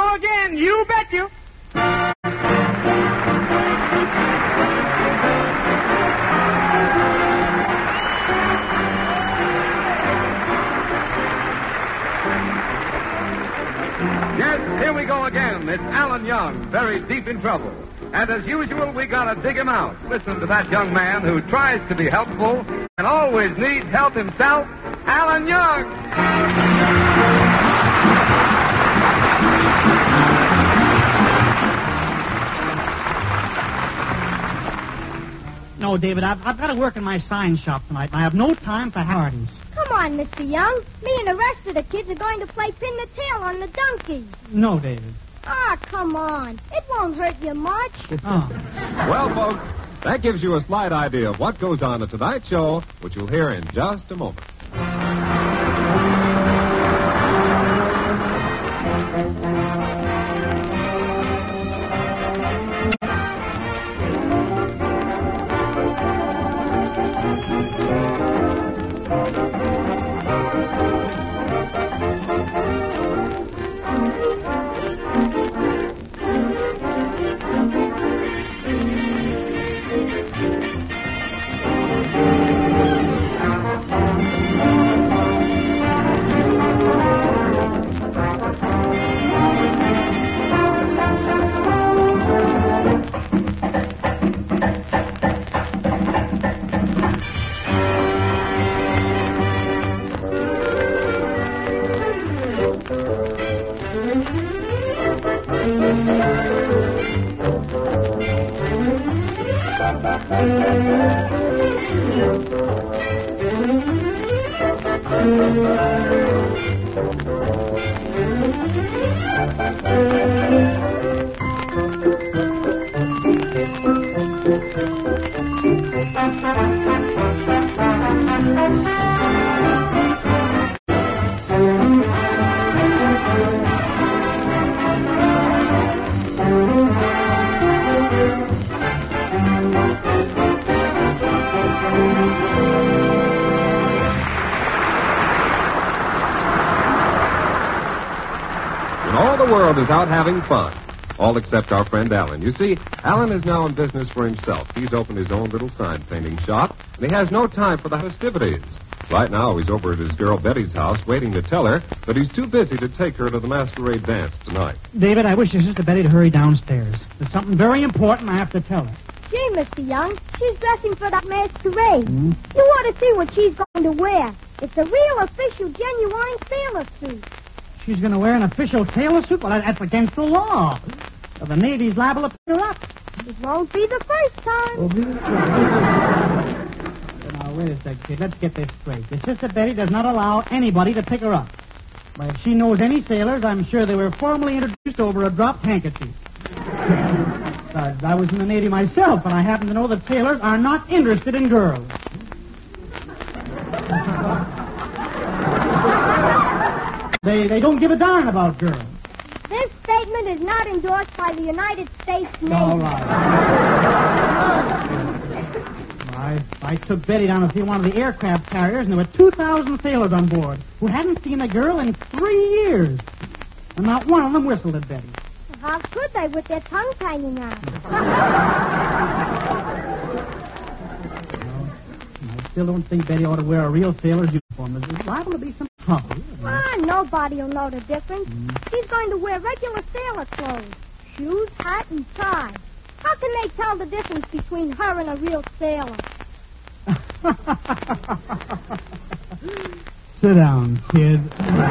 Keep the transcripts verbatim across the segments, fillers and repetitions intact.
go again. You bet you. Yes, here we go again. It's Alan Young, very deep in trouble. And as usual, we gotta dig him out. Listen to that young man who tries to be helpful and always needs help himself, Alan Young. No, David, I've, I've got to work in my sign shop tonight, and I have no time for parties. Come on, Mister Young. Me and the rest of the kids are going to play pin the tail on the donkey. No, David. Ah, come on. It won't hurt you much. Oh. Well, folks, that gives you a slight idea of what goes on at tonight's show, which you'll hear in just a moment. The world is out having fun, all except our friend Alan. You see, Alan is now in business for himself. He's opened his own little sign painting shop, and he has no time for the festivities. Right now, he's over at his girl Betty's house waiting to tell her that he's too busy to take her to the masquerade dance tonight. David, I wish your sister Betty to hurry downstairs. There's something very important I have to tell her. Gee, Mister Young, she's dressing for that masquerade. Mm-hmm. You ought to see what she's going to wear. It's a real official, genuine sailor suit. She's going to wear an official sailor suit? Well, that's against the law. So the Navy's liable to pick her up. It won't be the first time. Now, wait a second, kid. Let's get this straight. Your sister Betty does not allow anybody to pick her up. But if she knows any sailors, I'm sure they were formally introduced over a dropped handkerchief. I, I was in the Navy myself, and I happen to know that sailors are not interested in girls. They they don't give a darn about girls. This statement is not endorsed by the United States Navy. All right. I, I took Betty down to see one of the aircraft carriers, and there were two thousand sailors on board who hadn't seen a girl in three years. And not one of them whistled at Betty. How could they with their tongues hanging out? I still don't think Betty ought to wear a real sailor's uniform. There's liable to be some trouble. Ah, nobody will know the difference. Mm. She's going to wear regular sailor clothes. Shoes, hat, and tie. How can they tell the difference between her and a real sailor? Sit down, kid.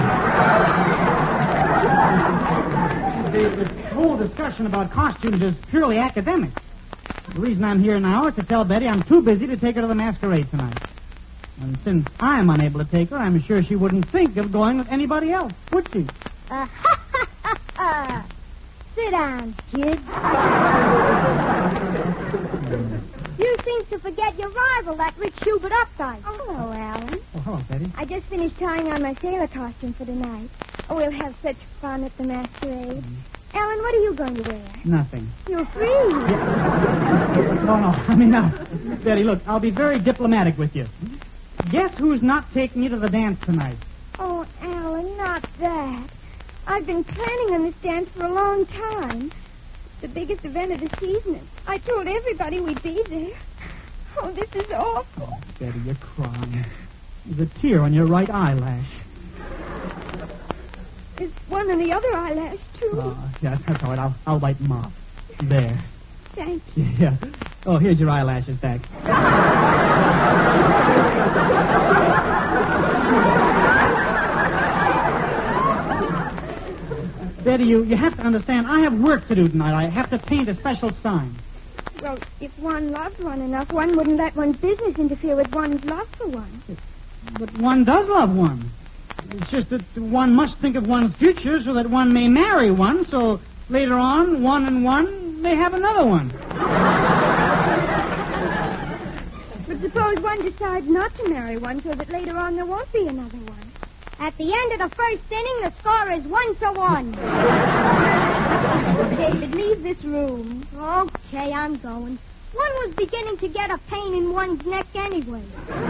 This whole discussion about costumes is purely academic. The reason I'm here now is to tell Betty I'm too busy to take her to the masquerade tonight. And since I'm unable to take her, I'm sure she wouldn't think of going with anybody else, would she? Uh, ha, ha, ha, ha. Sit down, kid. You seem to forget your rival, that Rick Schubert uptight. Oh, hello, Alan. Oh, hello, Betty. I just finished trying on my sailor costume for tonight. Oh, we'll have such fun at the masquerade. Mm. Alan, what are you going to wear? Nothing. You're free. Yeah. No, no. I mean, now, Betty, look, I'll be very diplomatic with you. Guess who's not taking you to the dance tonight? Oh, Alan, not that. I've been planning on this dance for a long time. It's the biggest event of the season, and I told everybody we'd be there. Oh, this is awful. Oh, Betty, you're crying. There's a tear on your right eyelash. There's one on the other eyelash, too. Oh, yeah, that's all right. I'll, I'll wipe them off. There. Thank you. Yeah. Oh, here's your eyelashes back. Betty, you, you have to understand, I have work to do tonight. I have to paint a special sign. Well, if one loved one enough, one wouldn't let one's business interfere with one's love for one. But one does love one. It's just that one must think of one's future so that one may marry one, so later on, one and one may have another one. But suppose one decides not to marry one so that later on there won't be another one. At the end of the first inning, the score is one to one. David, leave this room. Okay, I'm going. One was beginning to get a pain in one's neck anyway.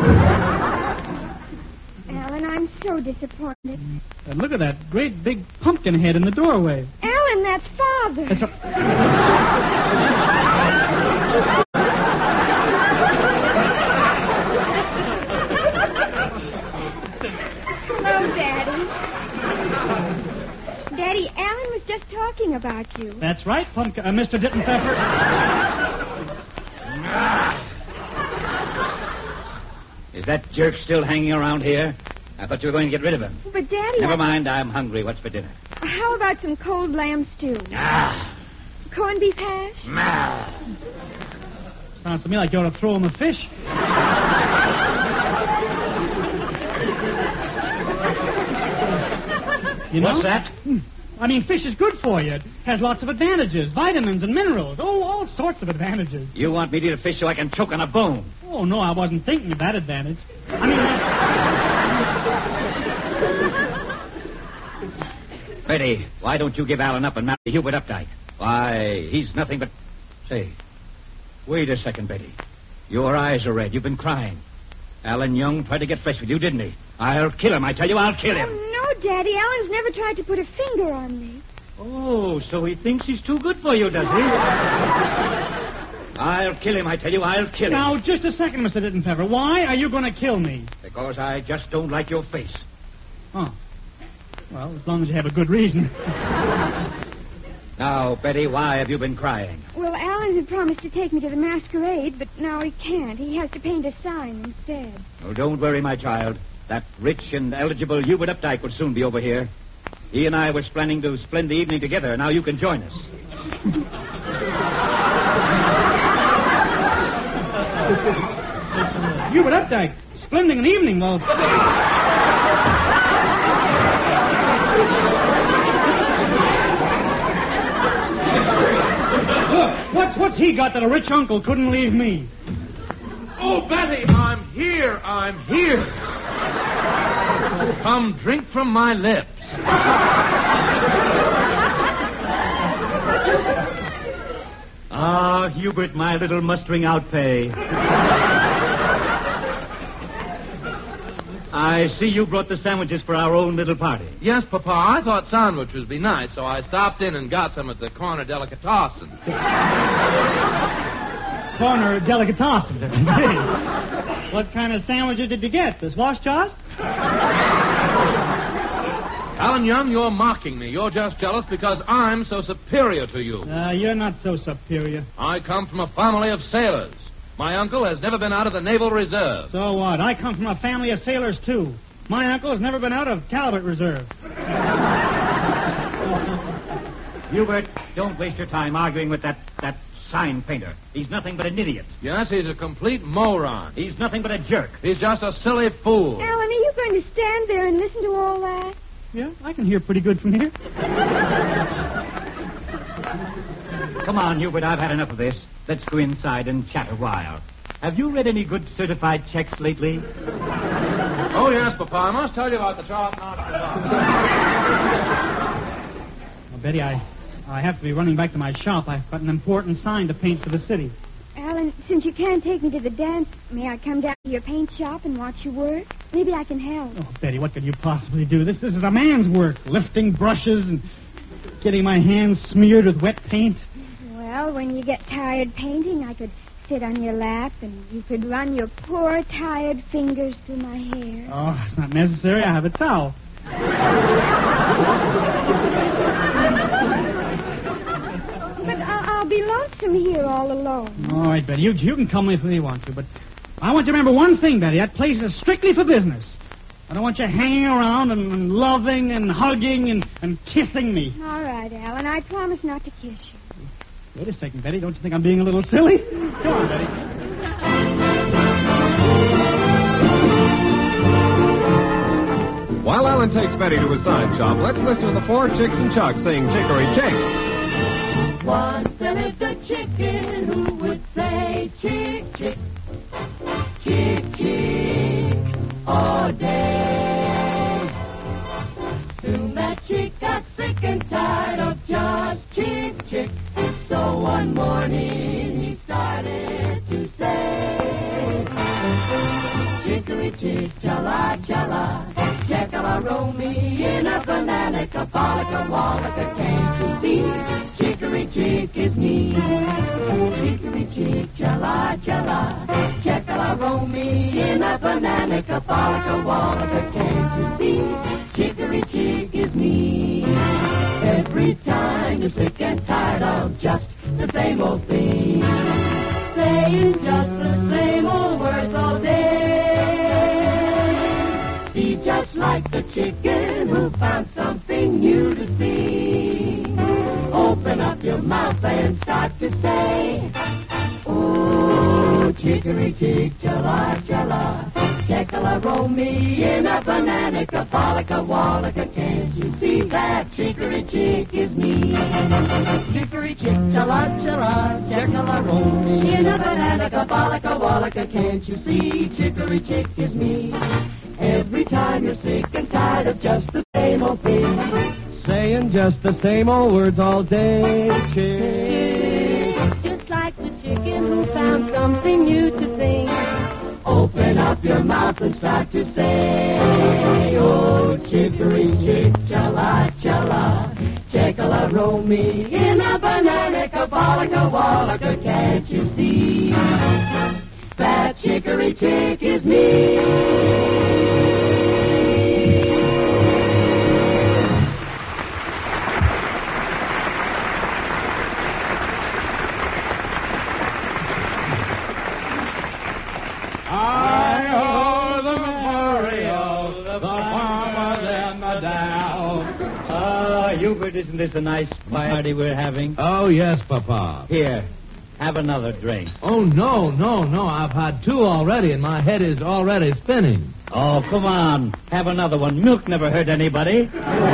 Alan, I'm so disappointed. And look at that great big pumpkin head in the doorway. Alan, that's Father. That's a... Hello, Daddy. Daddy, Alan was just talking about you. That's right, Pumpkin, uh, Mister Dittenpfeffer. Is that jerk still hanging around here? I thought you were going to get rid of him. But, Daddy... Never I... mind, I'm hungry. What's for dinner? How about some cold lamb stew? Ah. Corned beef hash? Ah. Sounds to me like you ought to throw him a fish. You know? What's that? I mean, fish is good for you. It has lots of advantages, vitamins and minerals. Oh, all sorts of advantages. You want me to eat a fish so I can choke on a bone? Oh, no, I wasn't thinking of that advantage. I mean... That... Betty, why don't you give Alan up and marry Hubert Updike? Why, he's nothing but... Say, wait a second, Betty. Your eyes are red. You've been crying. Alan Young tried to get fresh with you, didn't he? I'll kill him. I tell you, I'll kill him. Oh, no, Daddy. Alan's never tried to put a finger on me. Oh, so he thinks he's too good for you, does he? I'll kill him, I tell you, I'll kill him. Now, just a second, Mister Dittenpfeffer. Why are you going to kill me? Because I just don't like your face. Oh. Well, as long as you have a good reason. Now, Betty, why have you been crying? Well, Alan had promised to take me to the masquerade, but now he can't. He has to paint a sign instead. Oh, don't worry, my child. That rich and eligible Hubert Updike will soon be over here. He and I was planning to spend the evening together. Now you can join us. Hubert Updike, spending an evening, well... Look, what's, what's he got that a rich uncle couldn't leave me? Oh, Betty, I'm here, I'm here. Come drink from my lips. Ah, Hubert, my little mustering out pay. I see you brought the sandwiches for our own little party. Yes, Papa, I thought sandwich would be nice, so I stopped in and got some at the corner delicatessen. Corner delicatessen. What kind of sandwiches did you get? The swash jaws? Alan Young, you're mocking me. You're just jealous because I'm so superior to you. Uh, you're not so superior. I come from a family of sailors. My uncle has never been out of the Naval Reserve. So what? I come from a family of sailors, too. My uncle has never been out of Calvert Reserve. Hubert, don't waste your time arguing with that, that sign painter. He's nothing but an idiot. Yes, he's a complete moron. He's nothing but a jerk. He's just a silly fool. Alan, are you going to stand there and listen to all that? Yeah, I can hear pretty good from here. Come on, Hubert, I've had enough of this. Let's go inside and chat a while. Have you read any good certified checks lately? Oh, yes, Papa. I must tell you about the Charlton Arts. Well, Betty, I, I have to be running back to my shop. I've got an important sign to paint for the city. Alan, since you can't take me to the dance, may I come down to your paint shop and watch you work? Maybe I can help. Oh, Betty, what can you possibly do? This, this is a man's work, lifting brushes and getting my hands smeared with wet paint. Well, when you get tired painting, I could sit on your lap and you could run your poor, tired fingers through my hair. Oh, it's not necessary. I have a towel. But I'll, I'll be lonesome here all alone. All right, Betty, you, you can come if you want to, but I want you to remember one thing, Betty. That place is strictly for business. I don't want you hanging around and, and loving and hugging and, and kissing me. All right, Alan. I promise not to kiss you. Wait a second, Betty. Don't you think I'm being a little silly? Come on, Betty. While Alan takes Betty to his sign shop, let's listen to the four chicks and Chuck sing Chicory Chick. Once there lived a chicken who would say chick, chick, chick, chick, all day. Soon that chick got sick and tired of just chick, chick. So one morning he started to say, Chicory chick, chala, chala, checkala, roll me in a banana, capolica, wallaka, can't you see? Chicory chick is me. Chicory chick, chala, chala, checkala, roll me in a banana, capolica, wallaka, can't you see? Chicory chick is me. Every time you're sick and tired of just the same old thing, saying just the same old words all day. Be just like the chicken who found something new to see. Open up your mouth and start to say, oh, chicory chick, chala, chala, checkala, roll me in a banana, capolica, wallaka, can't you see that chicory chick is me? Chicory chick, chala, chala, checkala, roll me in a banana, capolica, wallaka, can't you see chicory chick is me? Every time you're sick and tired of just the same old thing, saying just the same old words all day, chick. Just like the chicken who found something new to sing. Open up your mouth and start to say, oh, chicory chick, chala, chala, checkala, roll me in a banana, capolica, wallaka, can't you see? That chicory chick is me. Hubert, isn't this a nice party we're having? Oh, yes, Papa. Here, have another drink. Oh, no, no, no. I've had two already, and my head is already spinning. Oh, come on. Have another one. Milk never hurt anybody.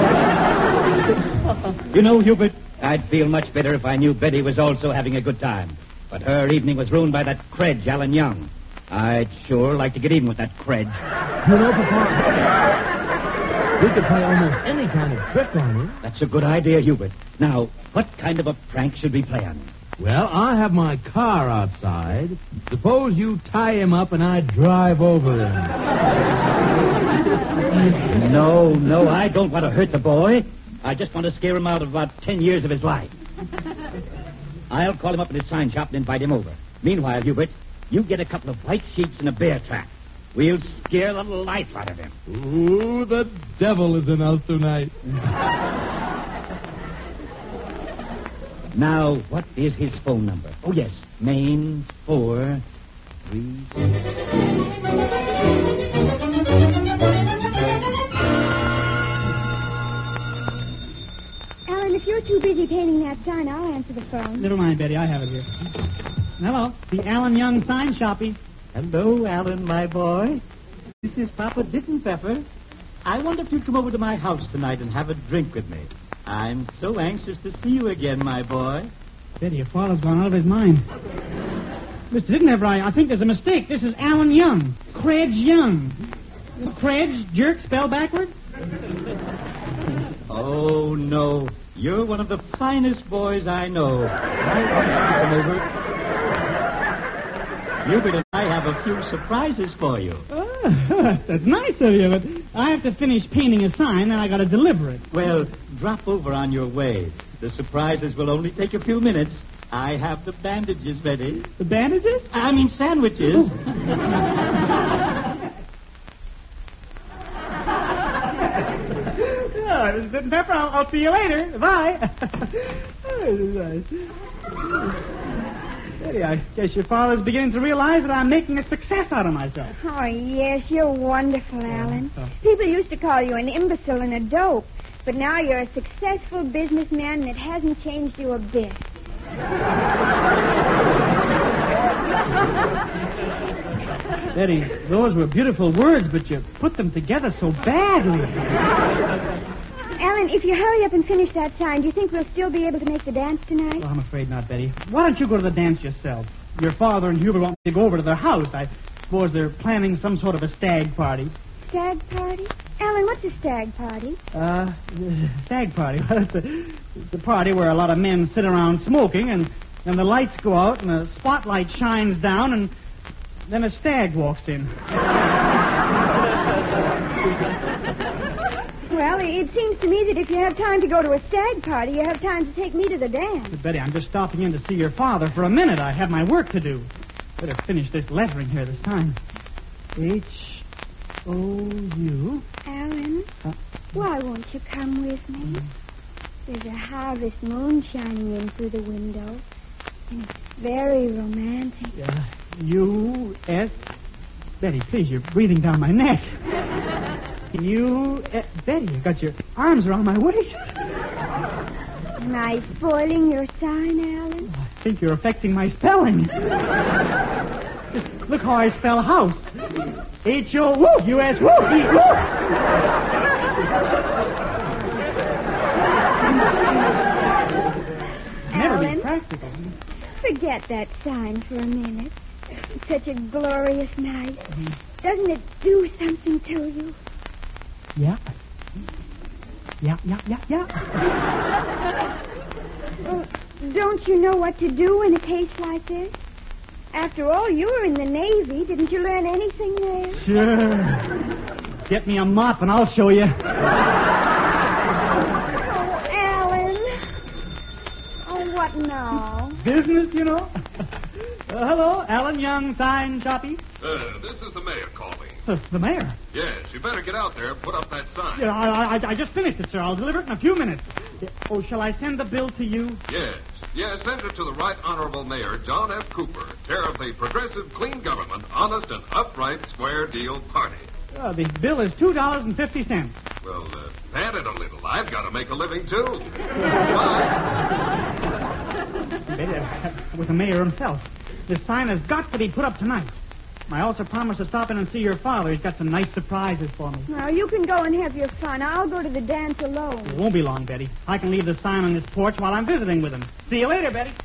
You know, Hubert, I'd feel much better if I knew Betty was also having a good time. But her evening was ruined by that credge, Alan Young. I'd sure like to get even with that credge. You know, Papa, we could play almost any kind of trick on him. That's a good idea, Hubert. Now, what kind of a prank should we play on him? Well, I have my car outside. Suppose you tie him up and I drive over him. No, no, I don't want to hurt the boy. I just want to scare him out of about ten years of his life. I'll call him up at his sign shop and invite him over. Meanwhile, Hubert, you get a couple of white sheets and a bear trap. We'll scare the life out of him. Ooh, the devil is in us tonight. Now, what is his phone number? Oh, yes. Maine four three six. Alan, if you're too busy painting that sign, I'll answer the phone. Never mind, Betty. I have it here. Hello. The Alan Young sign shoppy. Hello, Alan, my boy. This is Papa Dittenpfeffer. I wonder if you'd come over to my house tonight and have a drink with me. I'm so anxious to see you again, my boy. Betty, your father's gone out of his mind. Mister Dittenpfeffer, I, I think there's a mistake. This is Alan Young. Credge Young. Credge, jerk, spell backward? Oh, no. You're one of the finest boys I know. I want you to come over. Hubert and I have a few surprises for you. Oh, That's nice of you, but I have to finish painting a sign, then I got to deliver it. Well, drop over on your way. The surprises will only take a few minutes. I have the bandages ready. The bandages? I mean sandwiches. Oh, Mister Pepper, I'll, I'll see you later. Bye. Betty, I guess your father's beginning to realize that I'm making a success out of myself. Oh, yes, you're wonderful, Alan. People used to call you an imbecile and a dope, but now you're a successful businessman, and it hasn't changed you a bit. Betty, those were beautiful words, but you put them together so badly. Alan, if you hurry up and finish that sign, do you think we'll still be able to make the dance tonight? Well, I'm afraid not, Betty. Why don't you go to the dance yourself? Your father and Hubert want me to go over to their house. I suppose they're planning some sort of a stag party. Stag party? Alan, what's a stag party? Uh, stag party. it's, a, it's a party where a lot of men sit around smoking, and then the lights go out, and the spotlight shines down, and then a stag walks in. Well, it seems to me that if you have time to go to a stag party, you have time to take me to the dance. But Betty, I'm just stopping in to see your father for a minute. I have my work to do. Better finish this lettering here this time. H O U. Alan, uh, why won't you come with me? There's a harvest moon shining in through the window, and it's very romantic. Uh, U S. Betty, please, you're breathing down my neck. You, uh, Betty, you got your arms around my waist. Am I spoiling your sign, Alan? I think you're affecting my spelling. Just look how I spell house. H O woo, U S woo, E woo. Never Alan, be practical. forget that sign for a minute. It's such a glorious night. Doesn't it do something to you? Yeah. Yeah, yeah, yeah, yeah. Well, don't you know what to do in a case like this? After all, you were in the Navy. Didn't you learn anything there? Sure. Get me a mop and I'll show you. Oh, Alan. Oh, what now? Business, you know. Uh, hello, Alan Young, sign copy. Uh, this is the mayor calling. Uh, the mayor? Yes, you better get out there and put up that sign. Yeah, I, I, I just finished it, sir. I'll deliver it in a few minutes. Oh, shall I send the bill to you? Yes. Yes, send it to the Right Honorable Mayor John F. Cooper, care of the Progressive Clean Government, Honest and Upright Square Deal Party. Uh, the bill is two dollars and fifty cents. Well, uh, pad it a little. I've got to make a living, too. Bye. With the mayor himself. This sign has got to be put up tonight. I also promised to stop in and see your father. He's got some nice surprises for me. Now, you can go and have your fun. I'll go to the dance alone. It won't be long, Betty. I can leave the sign on this porch while I'm visiting with him. See you later, Betty.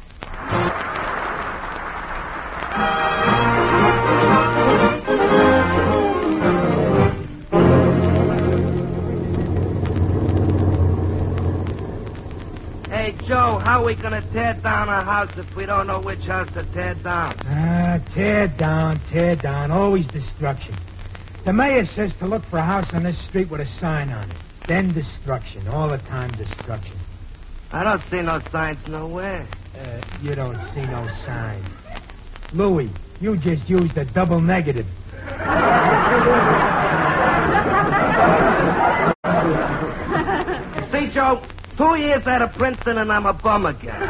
Hey, Joe, how are we going to tear down a house if we don't know which house to tear down? Ah, tear down, tear down. Always destruction. The mayor says to look for a house on this street with a sign on it. Then destruction. All the time destruction. I don't see no signs nowhere. Uh, you don't see no sign. Louie, you just used a double negative. See, Joe, two years out of Princeton and I'm a bum again.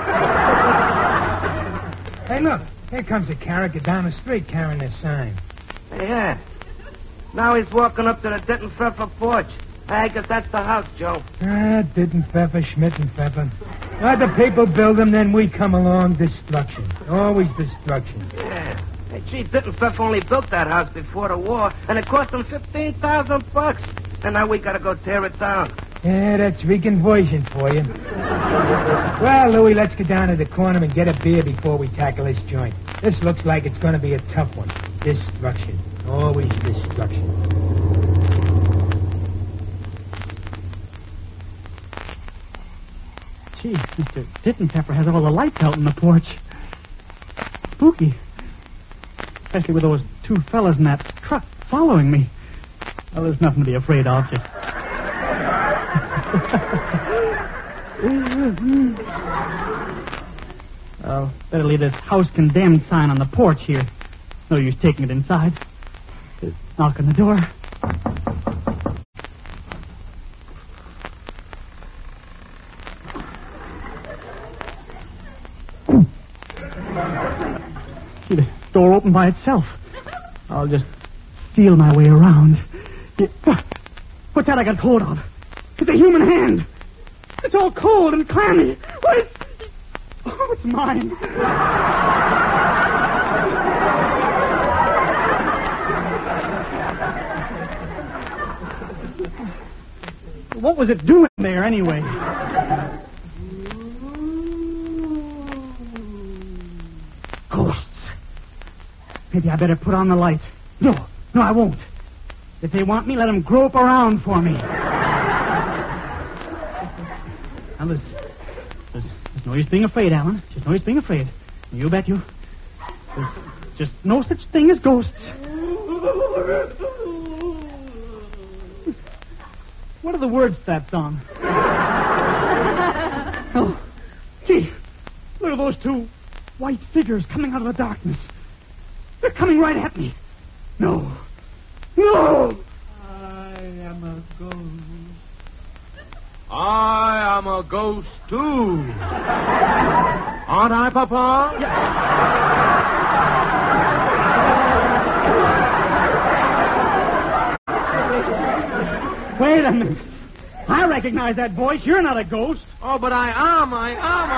Hey, look. Here comes a character down the street carrying this sign. Yeah. Now he's walking up to the Ditton Pfeffer porch. I guess that's the house, Joe. Ah, Ditton Pfeffer, Schmidt and Pfeffer. Other people build them, then we come along. Destruction. Always destruction. Yeah. Hey, gee, Ditton Pfeffer only built that house before the war, and it cost him fifteen thousand bucks. And now we gotta go tear it down. Yeah, that's reconversion for you. Well, Louie, let's get down to the corner and get a beer before we tackle this joint. This looks like it's going to be a tough one. Destruction. Always destruction. Gee, Mister Ditton Pepper has all the lights out in the porch. Spooky. Especially with those two fellas in that truck following me. Well, there's nothing to be afraid of. Just... Well, better leave this house condemned sign on the porch here. No use taking it inside. Just knock on the door. See, the door open by itself. I'll just feel my way around. Yeah. What's that I got hold of? It's a human hand. It's all cold and clammy. What is... Oh, it's mine. What was it doing there, anyway? Ghosts. Maybe I better put on the light. No, no, I won't. If they want me, let them grope around for me. Now, there's, there's, there's no use being afraid, Alan. Just no use being afraid. You bet you. There's just no such thing as ghosts. What are the words to that song? Oh, gee, look at those two white figures coming out of the darkness. They're coming right at me. No. No! I am a ghost. I am a ghost, too. Aren't I, Papa? Wait a minute. I recognize that voice. You're not a ghost. Oh, but I am, I am,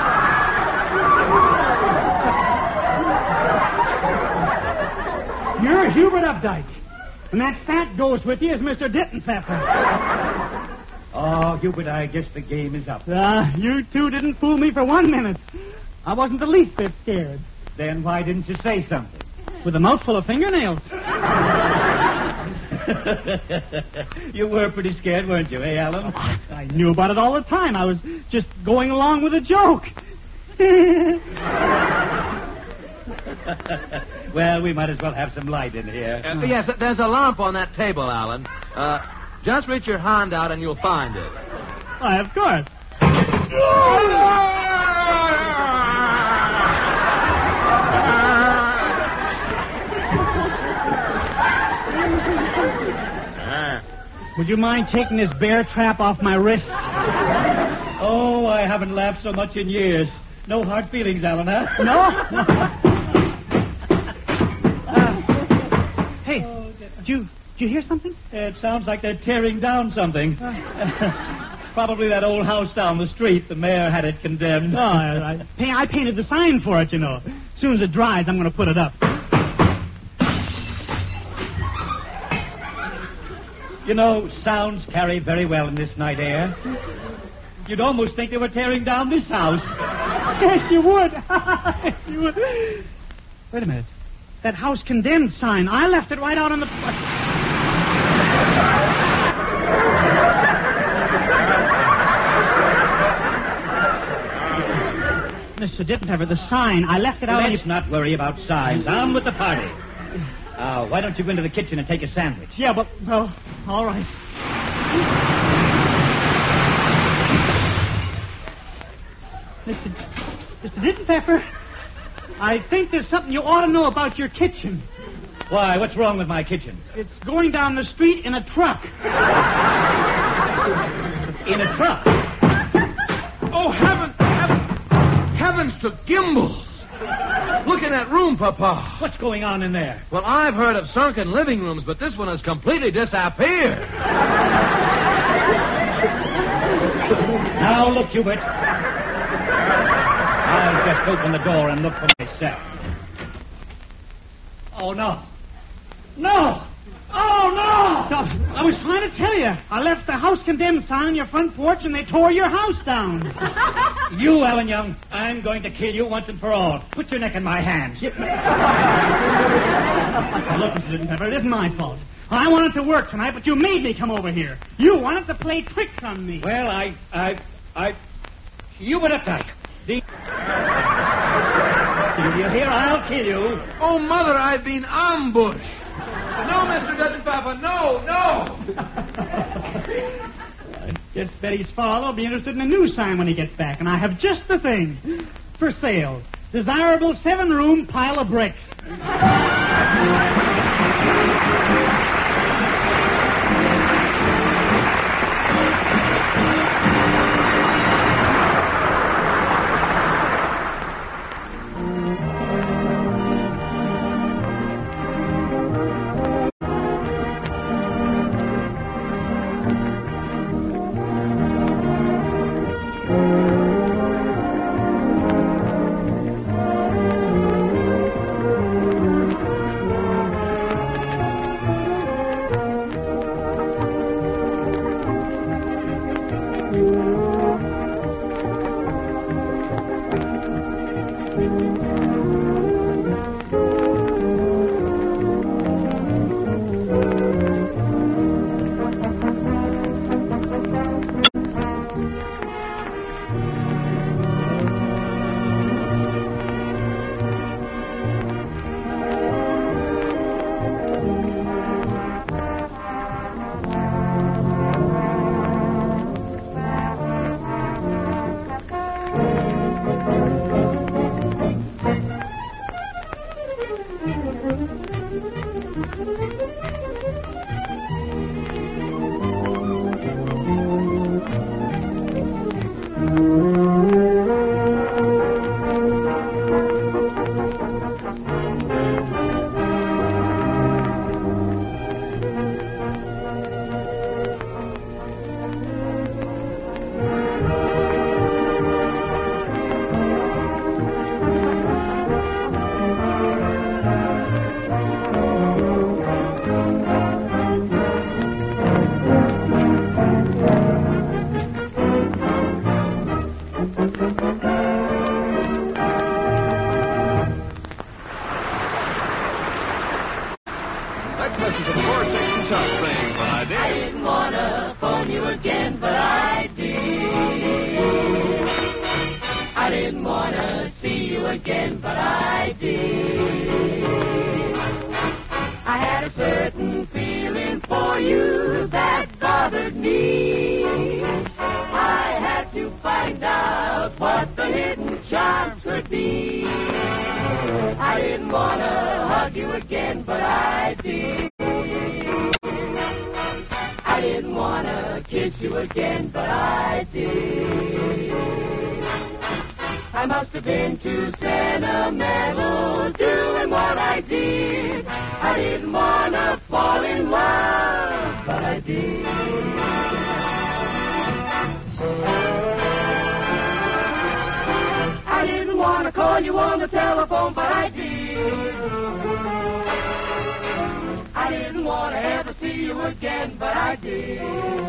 I am. You're Hubert Updike. And that fat ghost with you is Mister Dittenpfeffer. Oh, Hubert, I guess the game is up. Ah, uh, you two didn't fool me for one minute. I wasn't the least bit scared. Then why didn't you say something? With a mouthful of fingernails. You were pretty scared, weren't you, eh, Alan? Oh, I knew about it all the time. I was just going along with a joke. Well, we might as well have some light in here. Uh, yes, there's a lamp on that table, Alan. Uh, just reach your hand out and you'll find it. Why, of course. Would you mind taking this bear trap off my wrist? Oh, I haven't laughed so much in years. No hard feelings, Alan, huh? No? uh, hey, did you, did you hear something? It sounds like they're tearing down something. Probably that old house down the street. The mayor had it condemned. Oh, I, I, I painted the sign for it, you know. As soon as it dries, I'm going to put it up. You know, sounds carry very well in this night air. You'd almost think they were tearing down this house. Yes, you would. Yes, you would. Wait a minute. That house condemned sign, I left it right out on the... Mister Dittenpfeffer, the sign, I left it out... Let's on... not worry about signs. On with the party. Uh, why don't you go into the kitchen and take a sandwich? Yeah, but, well, all right. Mister Mister Dittenpfeffer, I think there's something you ought to know about your kitchen. Why, what's wrong with my kitchen? It's going down the street in a truck. In a truck? Oh, heavens, heavens, heavens to gimbals. Look in that room, Papa. What's going on in there? Well, I've heard of sunken living rooms, but this one has completely disappeared. Now, look, Hubert. I'll just open the door and look for myself. Oh, no. No! Oh, no! no! I was trying to tell you. I left the house condemned sign on your front porch and they tore your house down. You, Alan Young, I'm going to kill you once and for all. Put your neck in my hands. Look, Mister Dittenpfeffer, it isn't my fault. I wanted to work tonight, but you made me come over here. You wanted to play tricks on me. Well, I, I, I... You went uptight. The... You hear? I'll kill you. Oh, Mother, I've been ambushed. No, Mister Dutton Pepper, no, no. I guess Betty's father will be interested in a new sign when he gets back, and I have just the thing. For sale. Desirable seven-room pile of bricks. Let's listen to the Four Chicks and Chuck sing What I Did. I didn't want to phone you again, but I did. I didn't want to see you again, but I did. I had a certain feeling for you that bothered me. I had to find out what the hidden charms could be. I didn't want to hug you again, but I did. I didn't want to kiss you again, but I did. I must have been too sentimental doing what I did. I didn't want to fall in love, but I did. I didn't want to call you on the telephone, but I did. I didn't want to ever see you again, but I did.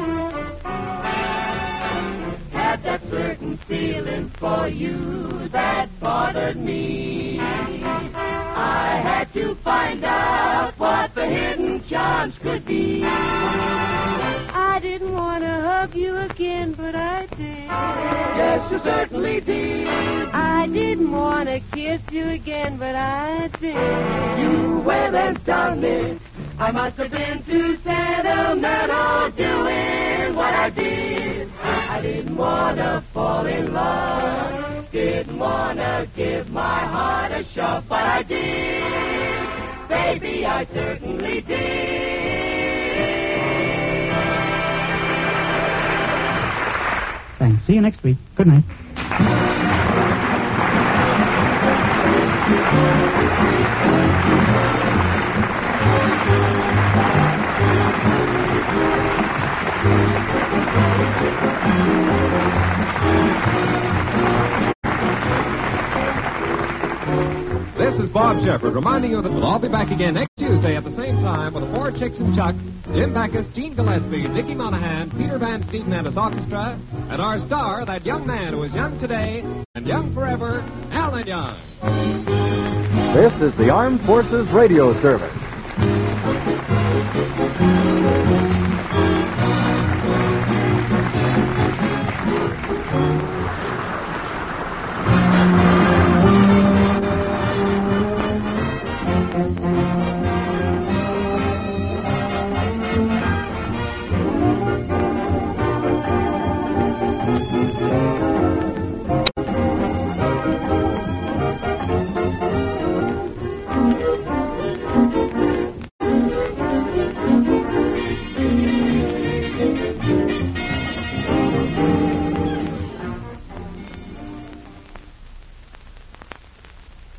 Had that certain feeling for you that bothered me. I had to find out what the hidden charms could be. I didn't want to hug you again, but I did. Yes, you certainly did. I didn't want to kiss you again, but I did. You went and done it. I must have been too sentimental doing what I did. I didn't want to fall in love. Didn't want to give my heart a shove, but I did. Baby, I certainly did. Thanks. See you next week. Good night. This is Bob Shepard reminding you that we'll all be back again next Tuesday at the same time with the Four Chicks and Chuck, Jim Backus, Gene Gillespie, Dickie Monahan, Peter Van Steeden and his orchestra, and our star, that young man who is young today and young forever, Alan Young. This is the Armed Forces Radio Service.